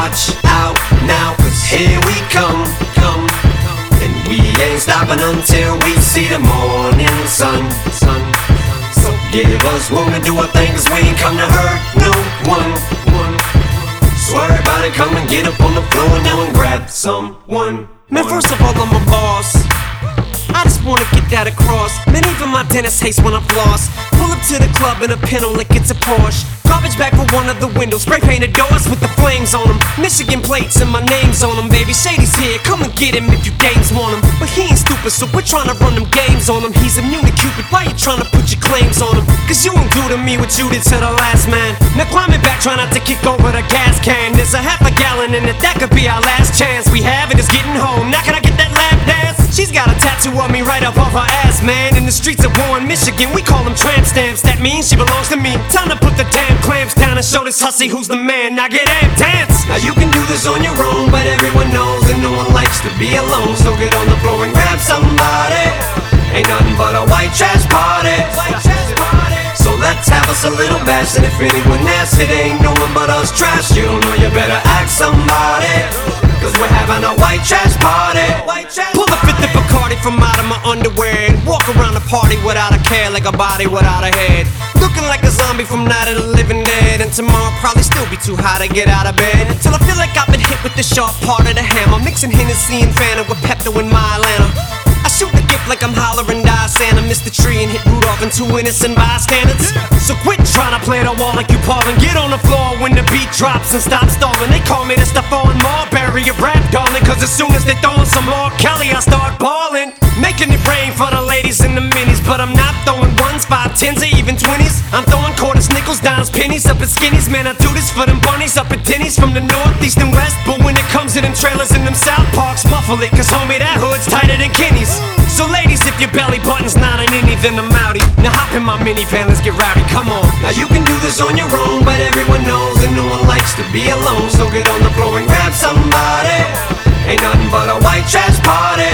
watch out now, 'cause here we come. And we ain't stopping until we see the morning sun. So give us room to do our thing, 'cause we ain't come to hurt no one. So everybody come and get up on the floor now and grab someone. Man, first of all, I'm a boss. I just wanna get that across. Man, even my dentist hates when I'm floss. Pull up to the club in a Pinto like it's a Porsche. Garbage bag for one of the windows. Spray painted doors with the flames on them. Michigan plates and my name's on them, baby. Shady's here, come and get him if you games want him. But he ain't stupid, so we're trying to run them games on him. He's immune to Cupid, why you trying to put your claims on him? 'Cause you won't do to me what you did to the last man. Now climbing back, try not to kick over the gas can. There's a half a gallon in it, that could be our last chance. We have it, it's getting home, now can I get that lap dance? She's got a tattoo of me right up off her ass, man. In the streets of Warren, Michigan, we call them tramp stamps. That means she belongs to me. Time to put the damn clamps down and show this hussy who's the man. Now get amped, dance! Now you can do this on your own, but everyone knows that no one likes to be alone. So get on the floor and grab somebody. Ain't nothing but a white trash party. So let's have us a little bash, and if anyone asks, it ain't no one but us trash. You don't know, you better ask somebody, 'cause we're having a white trash party. Pull the 50 Bacardi from out of my underwear and walk around the party without a care, like a body without a head. Looking like a zombie from Night of the Living Dead. And tomorrow probably still be too high to get out of bed. Till I feel like I've been hit with the sharp part of the hammer. Mixing Hennessy and Fanta with Pepto in my Atlanta. I shoot the gift like I'm hollering die Santa. Missed the tree and hit Rudolph and two innocent bystanders. So quit trying to play the wall like you Paul and get on the floor when the beat drops and stop stalling. They call me the Stephon Marbury of rap, darling, 'cause as soon as they throwin' some more Kelly, I start ballin'. Making it rain for the ladies in the minis, but I'm not throwing ones, 5, 10s, or even 20s. I'm throwing quarters, nickels, dimes, pennies up at skinnies. Man, I do this for them bunnies up at Denny's from the north, east, and west. But when it comes to them trailers in them South Parks, muffle it, 'cause homie, that hood's tighter than Kenny's. So ladies, if your belly button's not an innie, then I'm outie. Now hop in my minivan, let's get rowdy, come on. Now you can do this on your own, but everyone knows that no one likes to be alone. So get on the floor and grab somebody. Ain't nothing but a white trash party.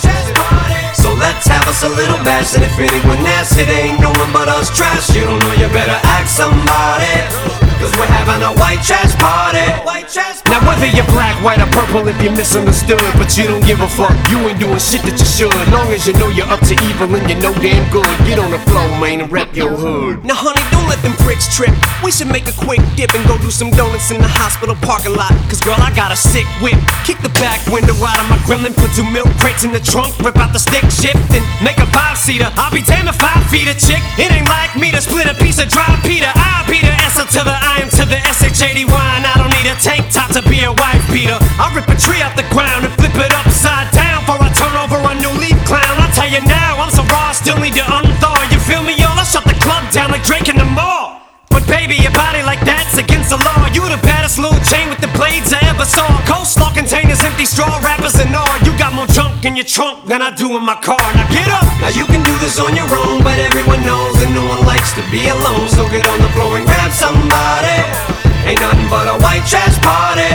So let's have us a little bash, and if anyone asks, it ain't no one but us trash. You don't know, you better ask somebody, 'cause we're having a white trash party. Now whether you're black, white, or purple, if you're misunderstood, but you don't give a fuck, you ain't doing shit that you should. Long as you know you're up to evil and you know damn good, get on the floor, man, and rep your hood. Now honey, don't let them pricks trip. We should make a quick dip and go do some donuts in the hospital parking lot. 'Cause girl, I got a sick whip. Kick the back window out of my gremlin, put 2 milk crates in the trunk, rip out the stick shift, and make a 5-seater. I'll be damn if I feed a chick. It ain't like me to split a piece of dry pita. I'll be the S to the I am to the SHADY, and I don't need a tank top to be a wife beater. I'll rip a tree off the ground and flip it upside down before I turn over a new leaf clown. I'll tell you now, I'm so raw, still need to unthaw. You feel me, y'all? I'll shut the club down like Drake in the mall. But baby, your body like that's against the law. You the baddest little chain with the blades I ever saw. Coleslaw containers, empty straw wrappers and all. You got more junk in your trunk than I do in my car. Now get up! Now you can do this on your own, but everyone knows that no one likes to be alone. So get on the floor and grab somebody. Ain't nothing but a white trash party.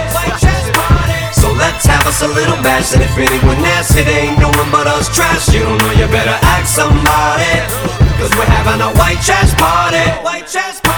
So let's have us a little bash, and if anyone asks, it ain't no one but us trash. You don't know, you better ask somebody, 'cause we're having a white trash party.